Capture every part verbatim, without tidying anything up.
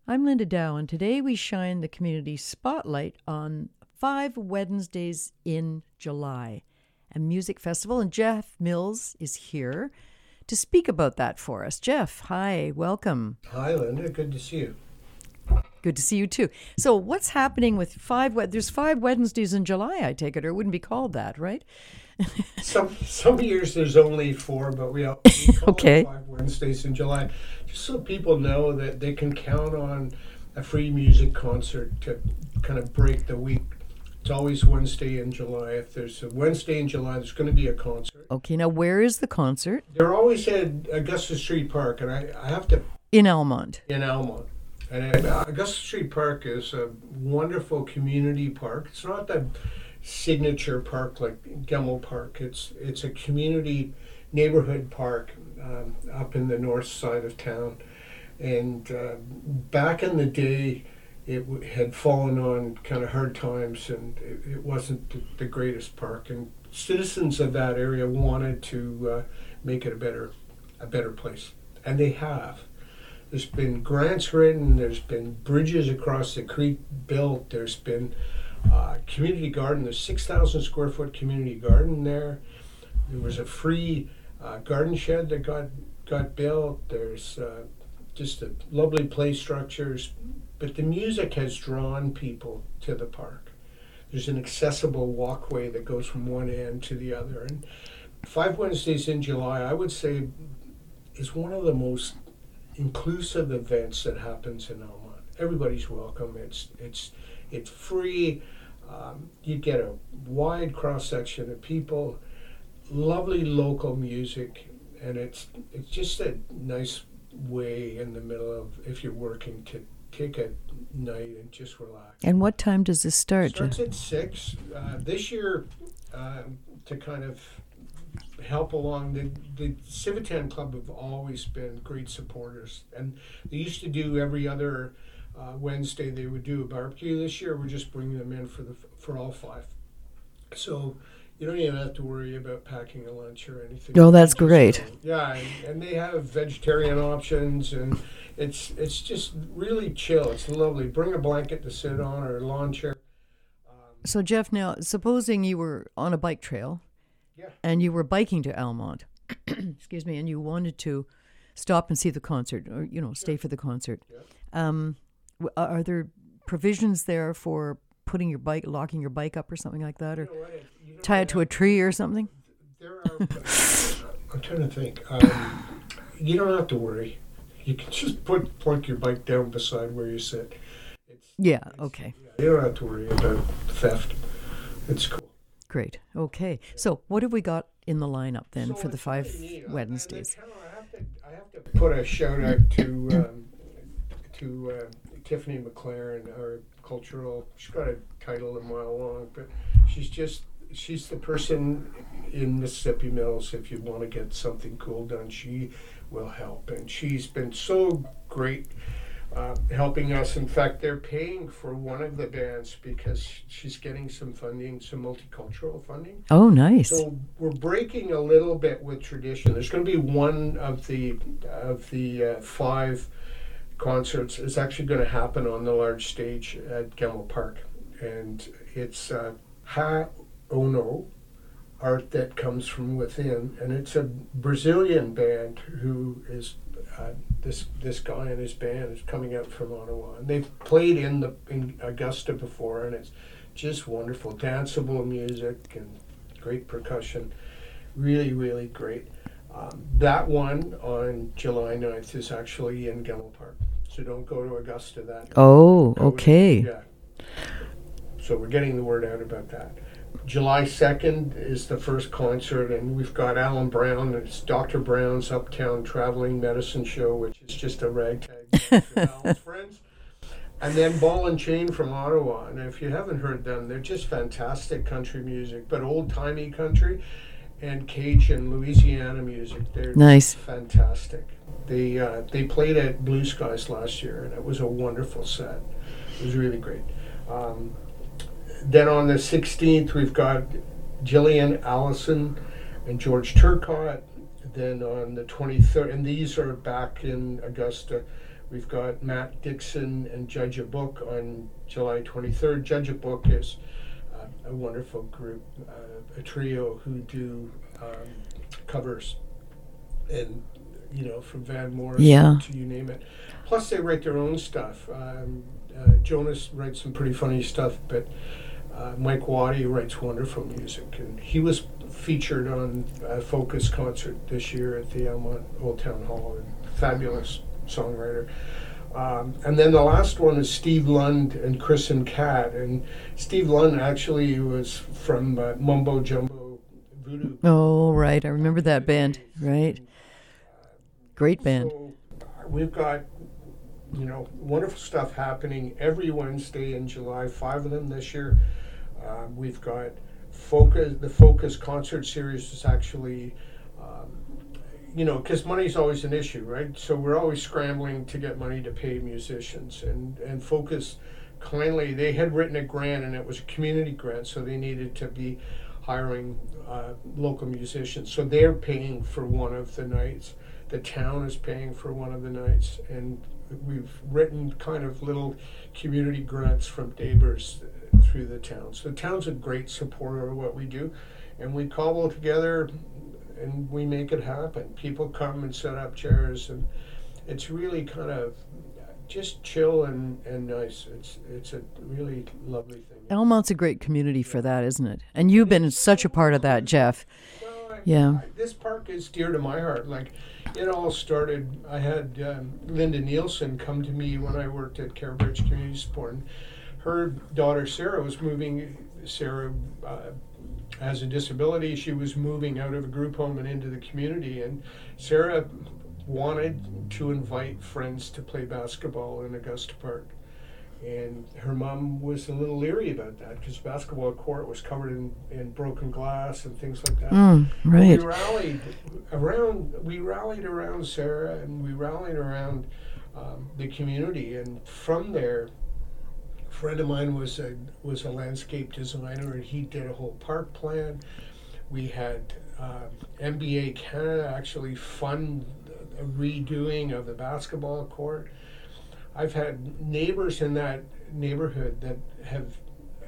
I'm Linda Dow, and today we shine the community spotlight on Five Wednesdays in July, a music festival, and Jeff Mills is here to speak about that for us. Jeff, hi, welcome. Hi, Linda. Good to see you. Good to see you too. So what's happening with five, there's five Wednesdays in July, I take it, or it wouldn't be called that, right? some some years there's only four, but we, all, we call okay. it five Wednesdays in July, just so people know that they can count on a free music concert to kind of break the week. It's always Wednesday in July. If there's a Wednesday in July, there's going to be a concert. Okay, now where is the concert? They're always at Augusta Street Park, and I, I have to... In Almonte. In Almonte. And uh, Augusta Street Park is a wonderful community park. It's not the signature park like Gemmell Park. It's it's a community neighborhood park um, up in the north side of town. And uh, back in the day, it w- had fallen on kind of hard times, and it, it wasn't the, the greatest park. And citizens of that area wanted to uh, make it a better a better place, and they have. There's been grants written, there's been bridges across the creek built, there's been uh, community garden, there's six thousand square foot community garden there. There was a free uh, garden shed that got, got built. There's uh, just a lovely play structures, but the music has drawn people to the park. There's an accessible walkway that goes from one end to the other. And Five Wednesdays in July, I would say, is one of the most inclusive events that happens in Almonte. Everybody's welcome. It's it's it's free. Um, you get a wide cross section of people, lovely local music, and it's it's just a nice way in the middle of, if you're working, to take a night and just relax. And what time does this start? It starts at six. Uh, this year, uh, to kind of help along, the, the Civitan Club have always been great supporters, and they used to do every other uh, Wednesday they would do a barbecue. This year we're just bringing them in for the for all five, so you don't even have to worry about packing a lunch or anything. Oh, that's great. So, yeah, and, and they have vegetarian options, and it's it's just really chill. It's lovely. Bring a blanket to sit on or a lawn chair. Um, so Jeff, now supposing you were on a bike trail, yeah. and you were biking to Almonte, excuse me, and you wanted to stop and see the concert, or, you know, stay Sure. for the concert. Yeah. Um, w- are there provisions there for putting your bike, locking your bike up or something like that, or You know what, you don't tie it to a have- tree or something? There are. I'm trying to think. Um, you don't have to worry. You can just put plunk your bike down beside where you sit. It's, Yeah, it's- okay. yeah, you don't have to worry about theft. It's cool. Great. Okay. So what have we got in the lineup then So for the it's five really neat. I- I- Wednesdays? I, kinda- I have to. I have to put a shout out to um, to uh, Tiffany McLaren, our cultural. She's got a title a mile long, but she's just she's the person in Mississippi Mills. If you want to get something cool done, she will help, and she's been so great. Uh, helping us. In fact, they're paying for one of the bands because she's getting some funding, some multicultural funding. Oh, nice. So we're breaking a little bit with tradition. There's going to be one of the of the uh, five concerts is actually going to happen on the large stage at Gemmell Park, and it's uh, Ha Ono, art that comes from within, and it's a Brazilian band who is. Uh, this this guy and his band is coming out from Ottawa, and they've played in the in Augusta before, and it's just wonderful, danceable music and great percussion, really really great. Um, that one on July ninth is actually in Gemmell Park, so don't go to Augusta that night. Oh, Go to- okay. yeah. So we're getting the word out about that. July second is the first concert, and we've got Alan Brown. It's Doctor Brown's Uptown Traveling Medicine Show, which is just a ragtag band for Alan's friends. And then Ball and Chain from Ottawa. And if you haven't heard them, they're just fantastic country music, but old-timey country and Cajun Louisiana music. They're Nice. fantastic. They uh, they played at Blue Skies last year, and it was a wonderful set. It was really great. Um, Then on the sixteenth, we've got Gillian Allison and George Turcotte. Then on the twenty-third, and these are back in Augusta, We've got Matt Dixon and Judge a Book on July twenty-third. Judge a Book is uh, a wonderful group, uh, a trio who do um, covers, and you know, from Van Morrison Yeah. to you name it. Plus, they write their own stuff. Um, uh, Jonas writes some pretty funny stuff, but uh, Mike Waddy writes wonderful music, and he was featured on a Focus concert this year at the Elmont Old Town Hall. And fabulous songwriter. Um, and then the last one is Steve Lund and Chris and Kat. And Steve Lund actually was from uh, Mumbo Jumbo Voodoo. Oh, right. I remember that band. Right. Great band. So we've got, you know, wonderful stuff happening every Wednesday in July, five of them this year. Um, we've got Focus, the Focus concert series is actually, um, you know, because money's always an issue, right? So we're always scrambling to get money to pay musicians. And, and Focus kindly, they had written a grant, and it was a community grant, so they needed to be hiring uh, local musicians. So they're paying for one of the nights. The town is paying for one of the nights, and we've written kind of little community grants from neighbors through the town. So the town's a great supporter of what we do, and we cobble together and we make it happen. People come and set up chairs, and it's really kind of just chill and, and nice. It's it's a really lovely thing. Elmont's a great community for that, isn't it? And you've been such a part of that, Jeff. Well, I, Yeah. I, this park is dear to my heart. Like, it all started, I had um, Linda Nielsen come to me when I worked at Carabridge Community Support. And her daughter Sarah was moving, Sarah uh, has a disability. She was moving out of a group home and into the community. And Sarah wanted to invite friends to play basketball in Augusta Park. And her mom was a little leery about that because basketball court was covered in, in broken glass and things like that. Mm, right. We rallied around. We rallied around Sarah, and we rallied around um, the community. And from there, a friend of mine was a was a landscape designer, and he did a whole park plan. We had uh, M B A Canada actually fund a redoing of the basketball court. I've had neighbors in that neighborhood that have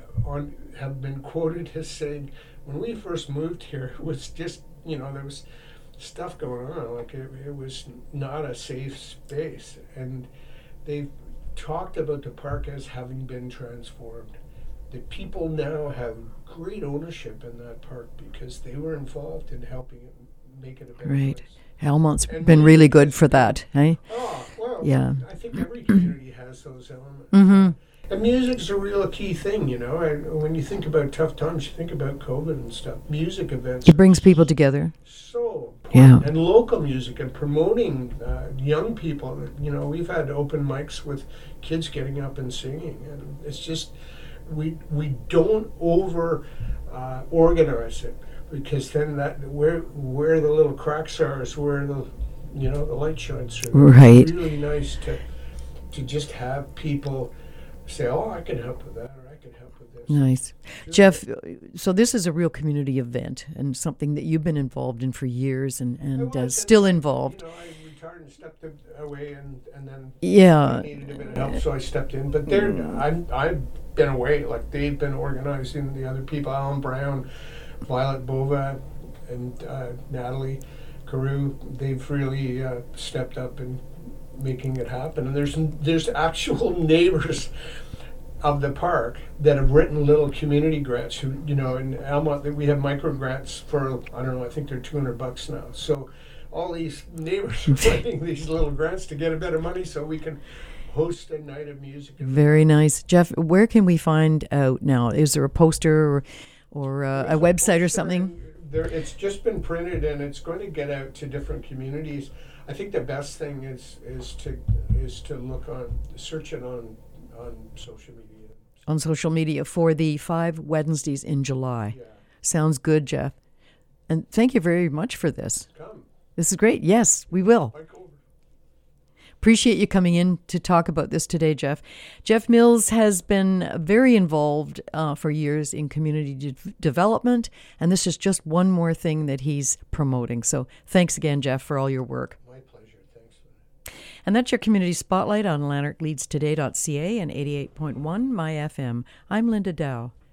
on have been quoted as saying, when we first moved here, it was just, you know, there was stuff going on, like it, it was not a safe space. And they've talked about the park as having been transformed. The people now have great ownership in that park because they were involved in helping it make it a better Right. place. Elmont's And been we- really good for that, eh? Oh, well, Yeah. I think every community has those elements. Mm-hmm. And music's a real key thing, you know. I, when you think about tough times, you think about COVID and stuff. Music events It brings people together. so important. Yeah. And local music and promoting uh, young people. You know, we've had open mics with kids getting up and singing, and it's just we we don't over uh, organize it, because then that where where the little cracks are is where the you know the light shines through. Right. It's really nice to to just have people say, "Oh, I can help with that," or "I can help with this." Nice. Jeff, so this is a real community event and something that you've been involved in for years and, I and uh, was, still and, involved. You know, I retired and stepped away, and, and then Yeah. I needed a bit of help, so I stepped in. But they're, I'm, I've been away. Like, they've been organizing the other people, Alan Brown, Violet Bova, and uh, Natalie Carew. They've really uh, stepped up and making it happen. And there's there's actual neighbors of the park that have written little community grants. Who, you know, in Elmont, we have micro grants for, I don't know, I think they're two hundred bucks now. So all these neighbors are writing these little grants to get a bit of money so we can host a night of music. Very nice. Jeff, where can we find out now? Is there a poster or, or uh, a website or something? There, it's just been printed, and it's going to get out to different communities. I think the best thing is is to is to look on, search it on on social media. On social media for the five Wednesdays in July. Yeah, Sounds good, Jeff. And thank you very much for this. come, This is great. Yes, we will. bike over. Appreciate you coming in to talk about this today, Jeff. Jeff Mills has been very involved uh, for years in community de- development, and this is just one more thing that he's promoting. So thanks again, Jeff, for all your work. My pleasure. Thanks. And that's your Community Spotlight on lanark leads today dot c a and eighty-eight point one My F M. I'm Linda Dow.